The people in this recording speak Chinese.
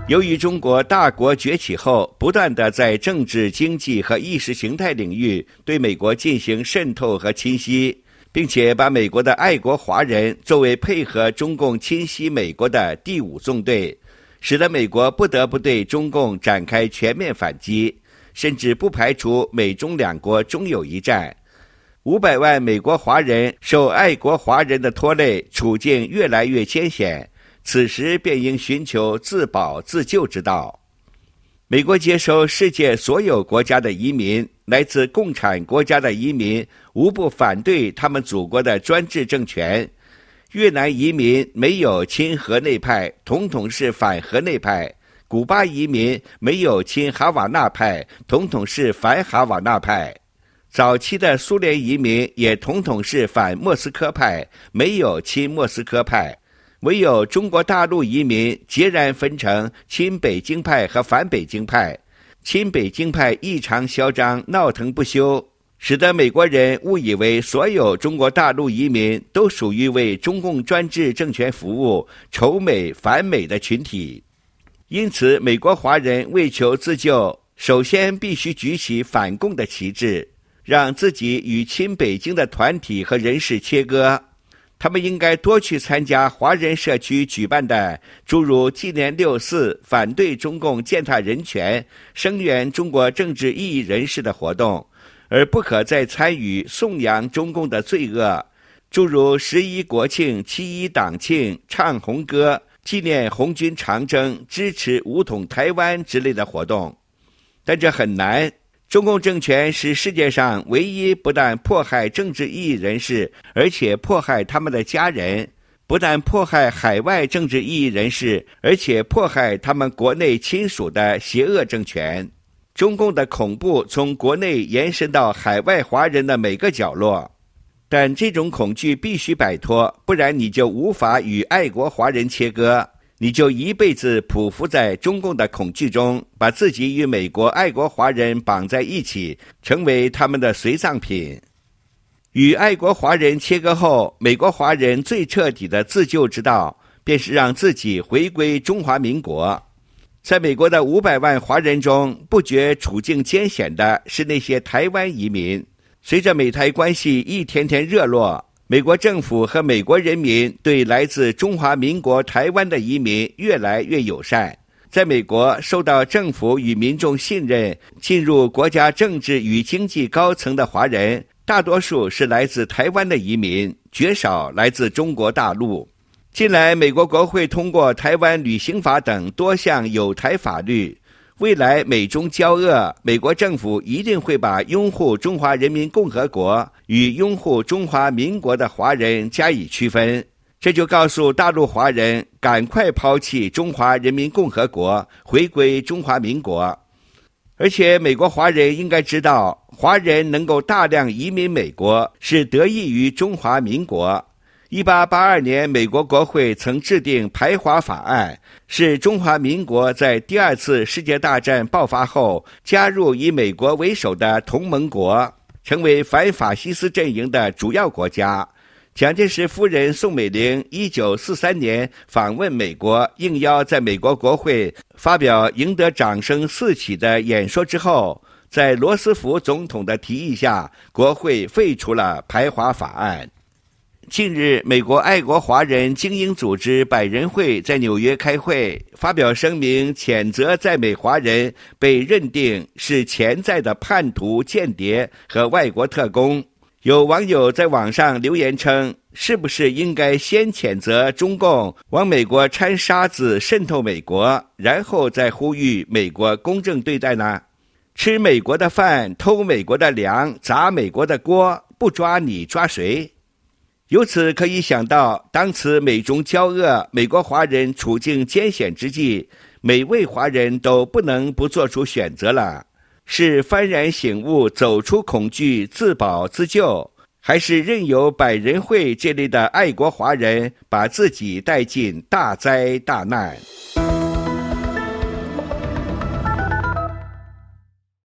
由于中国大国崛起后，不断地在政治、经济和意识形态领域对美国进行渗透和侵袭，并且把美国的爱国华人作为配合中共侵袭美国的第五纵队，使得美国不得不对中共展开全面反击，甚至不排除美中两国终有一战。500万美国华人受爱国华人的拖累，处境越来越艰险，此时便应寻求自保自救之道。美国接收世界所有国家的移民，来自共产国家的移民无不反对他们祖国的专制政权。越南移民没有亲河内派，统统是反河内派；古巴移民没有亲哈瓦那派，统统是反哈瓦那派。早期的苏联移民也统统是反莫斯科派，没有亲莫斯科派。唯有中国大陆移民截然分成亲北京派和反北京派，亲北京派异常嚣张，闹腾不休，使得美国人误以为所有中国大陆移民都属于为中共专制政权服务、仇美反美的群体。因此，美国华人为求自救，首先必须举起反共的旗帜，让自己与亲北京的团体和人士切割。他们应该多去参加华人社区举办的诸如纪念6·4、反对中共践踏人权、声援中国政治异议人士的活动，而不可再参与颂扬中共的罪恶，诸如11国庆、7·1党庆、唱红歌、纪念红军长征、支持武统台湾之类的活动。但这很难。中共政权是世界上唯一不但迫害政治异议人士，而且迫害他们的家人；不但迫害海外政治异议人士，而且迫害他们国内亲属的邪恶政权。中共的恐怖从国内延伸到海外华人的每个角落，但这种恐惧必须摆脱，不然你就无法与爱国华人切割。你就一辈子匍匐在中共的恐惧中，把自己与美国爱国华人绑在一起，成为他们的随葬品。与爱国华人切割后，美国华人最彻底的自救之道，便是让自己回归中华民国。在美国的500万华人中，不觉处境艰险的是那些台湾移民。随着美台关系一天天热络，美国政府和美国人民对来自中华民国台湾的移民越来越友善。在美国受到政府与民众信任，进入国家政治与经济高层的华人，大多数是来自台湾的移民，绝少来自中国大陆。近来，美国国会通过《台湾旅行法》等多项友台法律。未来美中交恶，美国政府一定会把拥护中华人民共和国与拥护中华民国的华人加以区分。这就告诉大陆华人赶快抛弃中华人民共和国，回归中华民国。而且美国华人应该知道，华人能够大量移民美国是得益于中华民国。1882年，美国国会曾制定排华法案，是中华民国在第2次世界大战爆发后加入以美国为首的同盟国，成为反法西斯阵营的主要国家。蒋介石夫人宋美龄1943年访问美国，应邀在美国国会发表赢得掌声四起的演说之后，在罗斯福总统的提议下，国会废除了排华法案。近日，美国爱国华人精英组织百人会在纽约开会，发表声明，谴责在美华人被认定是潜在的叛徒、间谍和外国特工。有网友在网上留言称，是不是应该先谴责中共往美国掺沙子渗透美国，然后再呼吁美国公正对待呢？吃美国的饭，偷美国的粮，砸美国的锅，不抓你抓谁？由此可以想到，当此美中交恶、美国华人处境艰险之际，每位华人都不能不做出选择了：是幡然醒悟，走出恐惧，自保自救，还是任由百人会这类的爱国华人把自己带进大灾大难？